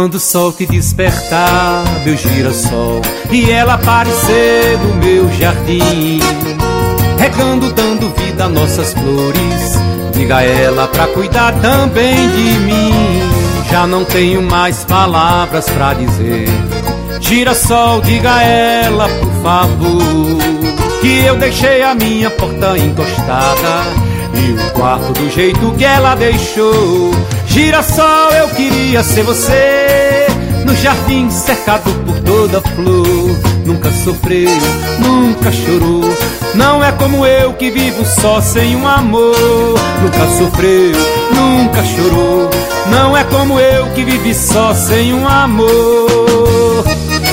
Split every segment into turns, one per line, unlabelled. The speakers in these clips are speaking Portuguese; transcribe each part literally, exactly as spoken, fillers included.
Quando o sol te despertar, meu girassol, e ela aparecer no meu jardim, regando, dando vida a nossas flores, diga a ela pra cuidar também de mim. Já não tenho mais palavras pra dizer, girassol, diga a ela por favor, que eu deixei a minha porta encostada e o quarto do jeito que ela deixou. Girassol, eu queria ser você, no jardim cercado por toda flor. Nunca sofreu, nunca chorou, não é como eu que vivo só sem um amor. Nunca sofreu, nunca chorou, não é como eu que vive só sem um amor.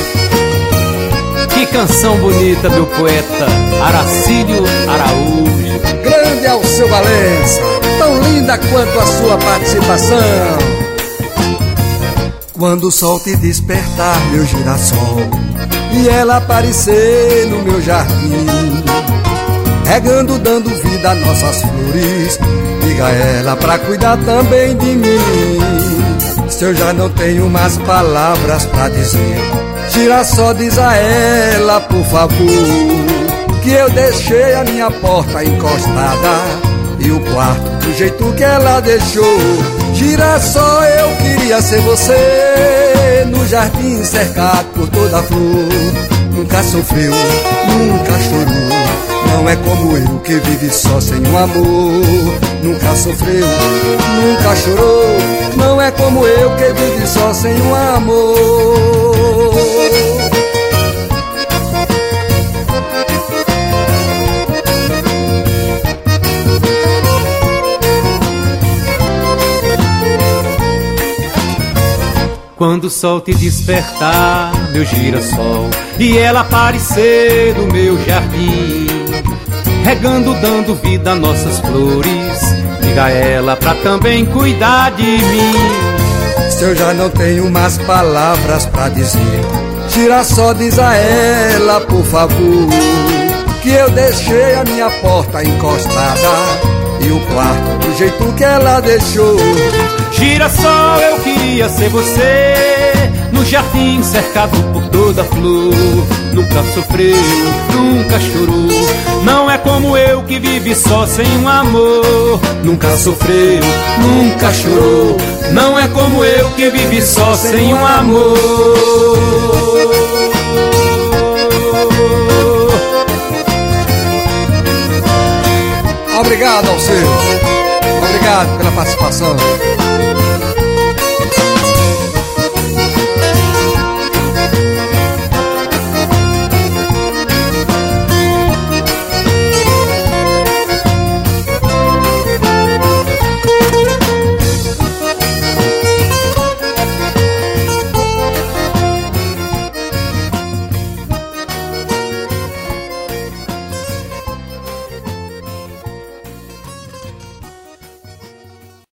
Que canção bonita, meu poeta Aracílio Araújo.
Grande Alceu Valença, tão linda quanto a sua participação. Quando o sol te despertar, meu girassol, e ela aparecer no meu jardim, regando, dando vida a nossas flores, diga a ela pra cuidar também de mim. Se eu já não tenho mais palavras pra dizer, girassol, diz a ela por favor, que eu deixei a minha porta encostada e o quarto do jeito que ela deixou. Girassol, eu queria ser você, no jardim cercado por toda flor. Nunca sofreu, nunca chorou, não é como eu que vive só sem um amor. Nunca sofreu, nunca chorou, não é como eu que vive só sem um amor.
Quando o sol te despertar, meu girassol, e ela aparecer no meu jardim, regando, dando vida a nossas flores, diga a ela pra também cuidar de mim.
Se eu já não tenho mais palavras pra dizer, girassol, diz a ela por favor, que eu deixei a minha porta encostada e o quarto do jeito que ela deixou.
Girassol, eu queria ser você, no jardim cercado por toda flor. Nunca sofreu, nunca chorou, não é como eu que vive só sem um amor. Nunca sofreu, nunca chorou, não é como eu que vive só sem um amor.
Obrigado, Alceu. Obrigado pela participação.